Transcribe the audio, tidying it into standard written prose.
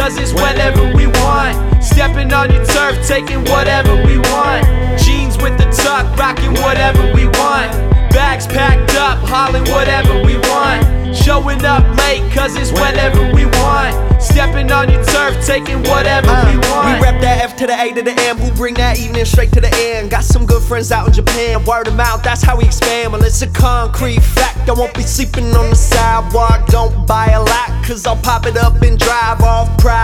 cause it's whenever we want. Stepping on your turf, taking whatever we want. Jeans with the tuck, rocking whatever we want. Bags packed up, hauling whatever we want. Showing up late, cause it's whenever we want. Stepping on your turf, taking whatever we want. We rep that F to the A to the M, who bring that evening straight to the end. Got some good friends out in Japan, word of mouth, that's how we expand. Well, it's a concrete fact, I won't be sleeping on the sidewalk. Don't buy a lot, cause I'll pop it up and drive off pride.